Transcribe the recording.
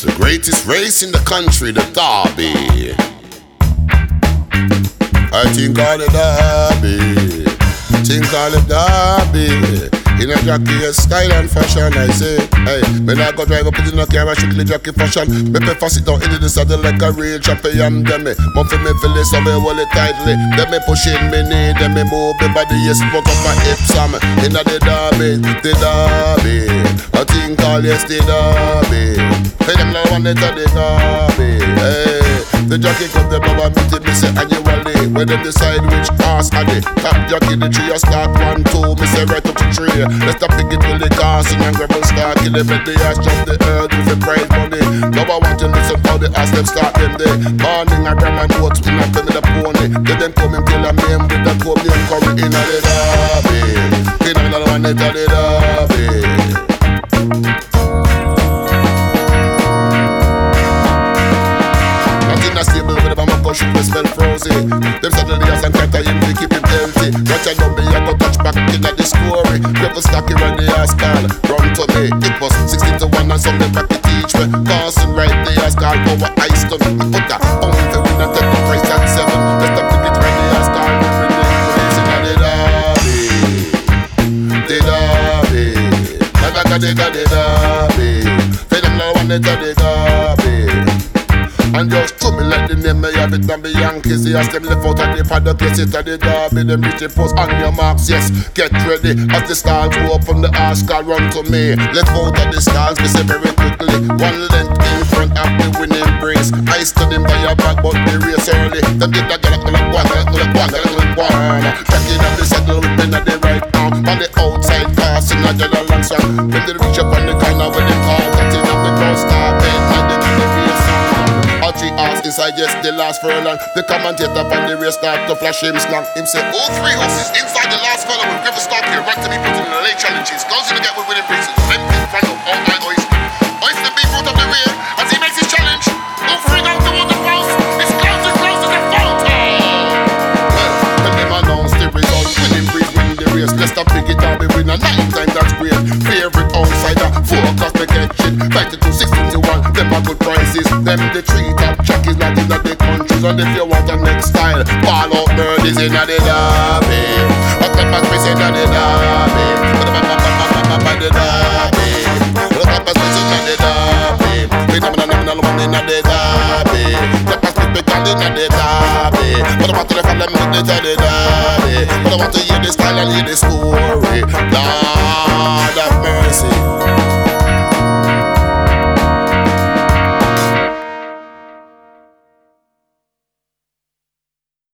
The greatest race in the country, the Derby. I think all the Derby. Think all the Derby. In a jockey, a style and fashion, I say. Hey, when I go drive up in the car, I strictly jockey fashion. Me prefer sit down into the saddle like a real champion. Them me, but for me feel it, so me hold it tightly. Them me pushing me knee, them me move me body, yes, put up my hips on me. In the Derby, the Derby. I think all yes, the Derby. Hey, them now want it to the Derby. Hey, the jockey come them over meeting me say annually. When they decide which horse are they, top jockey the tree, I start 1, 2, me say right up to 3. Let's stop pick it till the castle and gravel start. Kill them at the ass, jump the earth with the prize money. Now I want to listen how the ass them start them day. Morning I grab my notes, when I play with the pony. Then them come and kill a man with the cold and curry in the Derby. In another one into the Derby. Stable with the bamboo shit we smell frozen. Them suddenly as and can't him, they keep him healthy. Watch I know me, I go touch back in at the scoring. Never stack it when the ass call. Run to me, it was 16 to 1 and something back to teach me. Carson right the ass call over ice to me. Put that on the win and take the price at 7. Let's stop pick it when the ass call. Bring the police in the Derby. The Derby. The Derby. Say them now one into the Derby. And just to me let the name me have it and be Yankees. Yes, them left out and they paddock, yes, it at the Derby. Them reach the post on your marks, yes, get ready. As the stars go up from the arse, call run to me. Left out of the stars, me say very quickly. One length in front of the winning brings. I stood him by your back, but the race early. Them did that gallop, tracking up the saddle with pen at the right arm. On the outside, passing a jello long song. When they reach up on the corner with them all cutting up the cross star bed, and then on the race song. All 3 hours inside, yes, the last furlong. The commentator on the race start to flash him slang. Him say, all 3 horses inside the last furlong will never start here. Right to be put in the late challenges. Goes in to get with winning races. Length in front of all 9 oyster. Oyster being brought up the rear as he makes his challenge. Go free out towards the post. It's close as the fountain. Well, when them announce the result, winning breeze win the race. Let's stop big it down, we win a 9 time, that's great. Favorite outsider, 4 o'clock the catching. 92, 16 to 1, them are good prices. Them the 3 top jockeys not in the countries. And if you want the next style, ball out birdies in the Derby. Up the back, we say the Derby. The Derby.